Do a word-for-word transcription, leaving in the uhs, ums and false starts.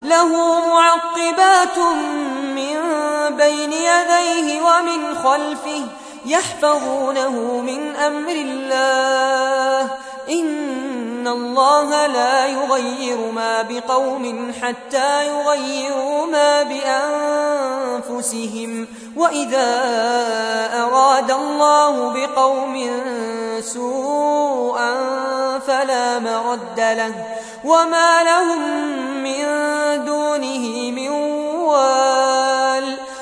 له معقبات من بين يديه ومن خلفه يحفظونه من أمر الله إن الله لا يغير ما بقوم حتى يغيروا ما بأنفسهم وإذا أراد الله بقوم سوءا فلا مرد له وما لهم